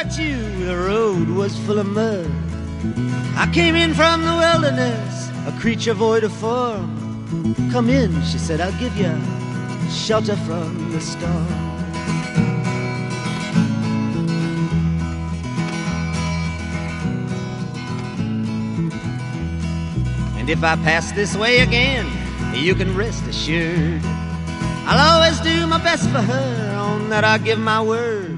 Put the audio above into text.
about you, the road was full of mud. I came in from the wilderness, a creature void of form. Come in, she said, I'll give you shelter from the storm. And if I pass this way again, you can rest assured I'll always do my best for her, on that I give my word.